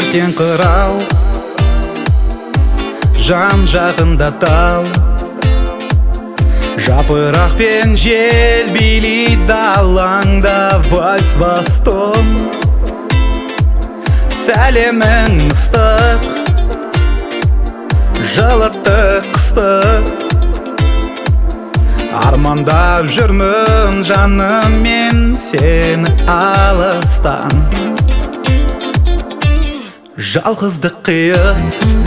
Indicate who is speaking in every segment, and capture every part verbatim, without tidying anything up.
Speaker 1: ертең қырау, жан жағында тау, жапырақ пен жел билейді алаңда вальс бастон. Сәлемің ыстық, жылытты қысты, армандап жүрмін жаным мен сені алыстан. Жалғыздық қиын,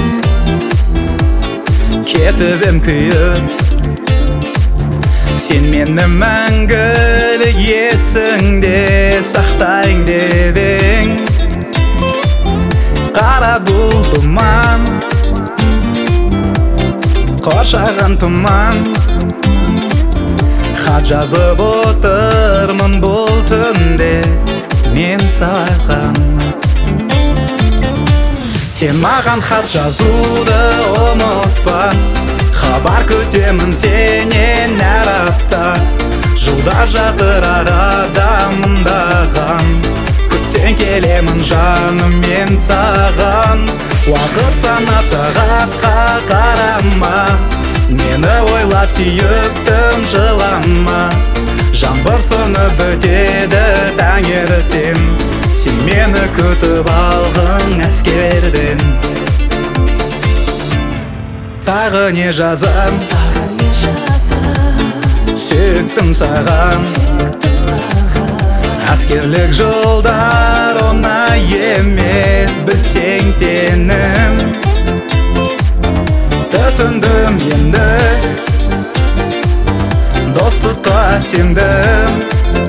Speaker 1: кетіп ем күйіп, сен мені мәңгілік есіңде сақтайын дедің. Қара бұл тұман, қоршаған тұман, хат жазып отырмын бұл түнде мен саған. Сен маған хат жазуды ұмытпа, хабар күтемін сенен әр апта. Жылдар жатыр арада мыңдаған, күтсең келемін жаным мен саған. Уақыт санап сағатқа қарама, мені ойлап сүйіктім жылама. Жаңбыр сынып бітеді таңертең, сен мені күтіп алғың әскерден. Тағы не жазам, сүйіктім саған. Әскерлік жолдар оңай емес, білсең тенім. Түсіндім енді, достыққа сендім.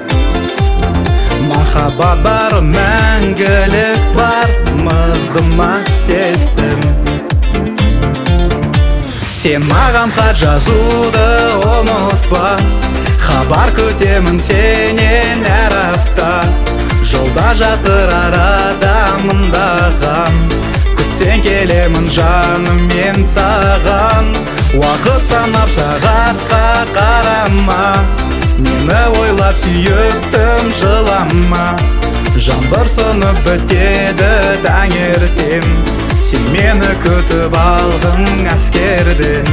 Speaker 1: Махаббат бар, мәңгілік бар, мызғыма сезім. Сен маған хат жазуды ұмытпа, хабар күтемін сенен әр апта. Жолда жатыр арада мыңдаған, күтсең келемін жаным мен саған. Уақыт санап сағатқа қарама, мені ойлап сүйіктім жылама. Жаңбыр сынып бітеді таңертең, сен мені күтіп алғың әскерден.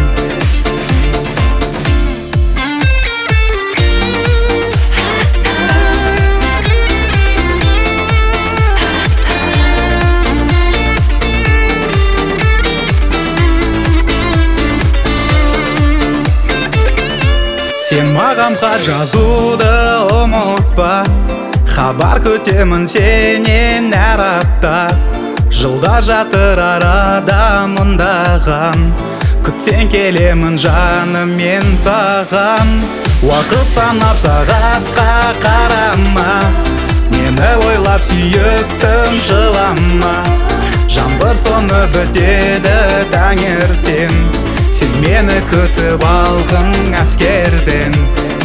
Speaker 1: Сен маған хат жазуды ұмытпа, хабар күтемін сенен әр апта. Жылдар жатыр арада мыңдаған, күтсең келемін жаным мен саған. Уақыт санап сағатқа қарама, мені ойлап сүйіктім жылама. Жаңбыр сынып бітеді таңертең, сен мені күтіп алғың әскерден.